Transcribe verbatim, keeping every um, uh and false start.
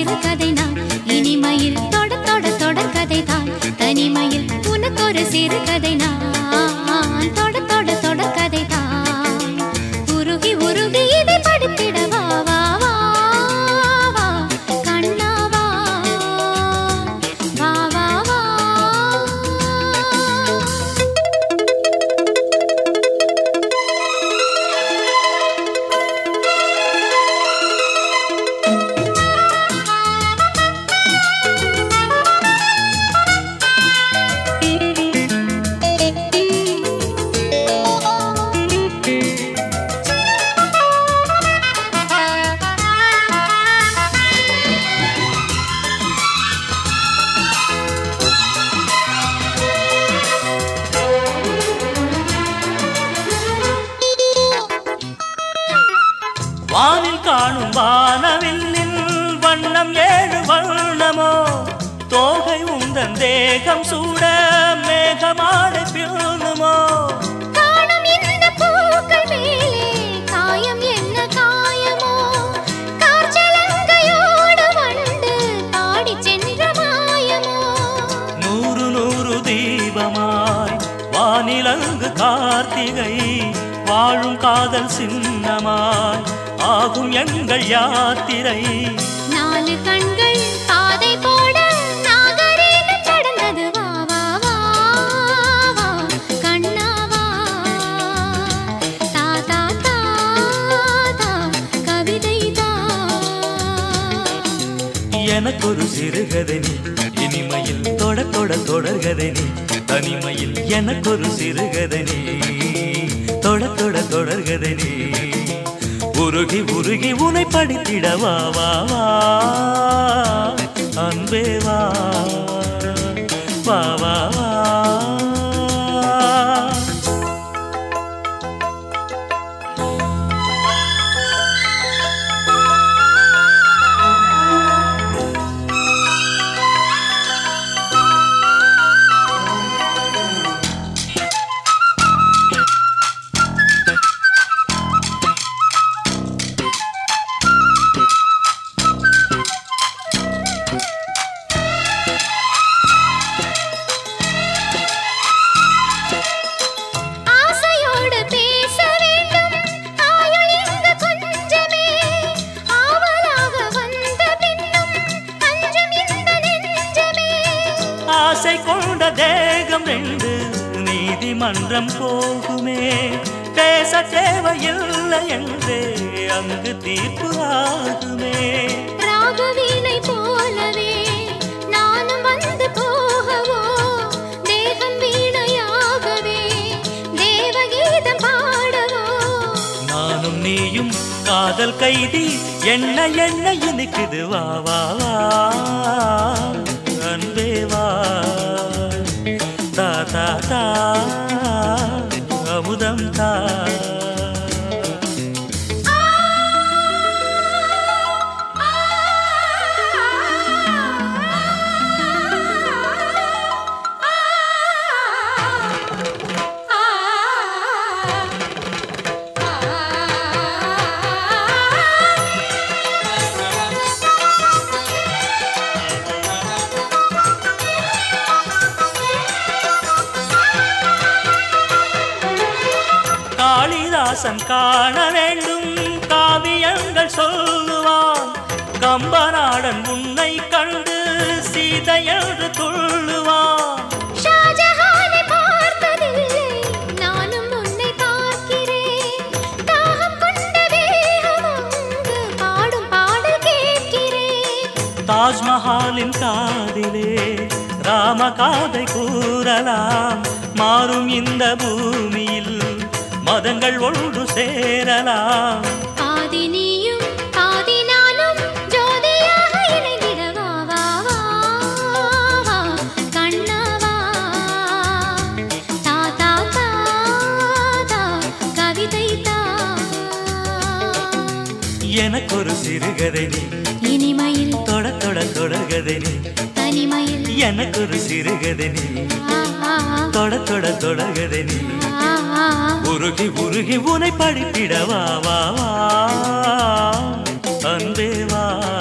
சிறுகதை நான் இனிமையில் தொட தொட தொடர் கதை தான் தனிமையில் உனக்கொரு சிறுகதை நான் தொட தொட தொடர் கதை தான் உருகி உருகி இதை படித்திட வா வா வா வா கண்ணா வா வா வா வா வானில் காணும் வானவில்லின் வண்ணம் ஏழு வண்ணமோ தோகை உந்தன் தேகம் சூட மேகமாடை பிறனுமோ காணும் இந்த பூக்கள் மேலே காயம் என்ன காயமோ காற்றலங்கையோடு வண்டு பாடி சென்ற மாயமோ நூறு நூறு தீபமாய் வானிலங்கு கார்த்திகை வாழும் காதல் சின்னமாய் ஆகும் எங்கள் யாத்திரை நாலு கண்கள் பாதை போட நாகரீகம் கடந்தது வா வா வா வா கண்ணா வா தா தா தா தா கவிதை தா எனக்கொரு சிறுகதை நீ இனிமையில் தொட தொட தொடர்கதை நீ தனிமையில் எனக்கொரு சிறுகதை நீ தொட தொட தொடர்கதை நீ உருகி உருகி உனை படித்திட வா வா வா அன்பே வா வா வா வா ஆசையோடு பேச வேண்டும் ஆயுள் இங்கு கொஞ்சமே ஆவலாக வந்த பின்னும் அஞ்சும் இந்த நெஞ்சமே ஆசை கொண்ட தேகம் ரெண்டு நீதிமன்றம் போகுமே பேச தேவையில்லை என்றே அங்கு தீர்ப்பு ஆகுமே ராகவீணை போலவே நானும் வந்து போகவோ தேகம் வீணையாகவே தேவகீதம் பாடவோ நானும் நீயும் காதல் கைதி என்ன என்ன இனிக்குது வா வா வா அன்பே வா தா தா தா அமுதம் தா காளிதாசன் காண வேண்டும் காவியங்கள் சொல்லுவான் கம்பநாடன் உன்னை கண்டு சீதை என்று துள்ளுவான் ஷாஜஹானை பார்த்ததில்லை நானும் உன்னை பார்க்கிறேன் தாகம் கொண்ட தேகம் அங்கு பாடும் பாடல் கேட்கிறேன் தாஜ்மஹாலின் காதிலே ராம காதை கூறலாம் மாறும் இந்த பூமியில் மதங்கள் ஒன்று சேரலாம் பாதி நீயும் பாதி நானும் ஜோதியாக இணைந்திட வா வா வா வா கண்ணா வா தா தா தா தா கவிதை தா எனக்கொரு சிறுகதை நீ இனிமையில் தொட தொட தொடர்கதை நீ தனிமையில் எனக்கொரு சிறுகதை நீ ஆ ஆ தொட தொட தொடர்கதை நீ ஆ ஆ உருகி உருகி உனை படித்திட வா வா வா அன்பே வா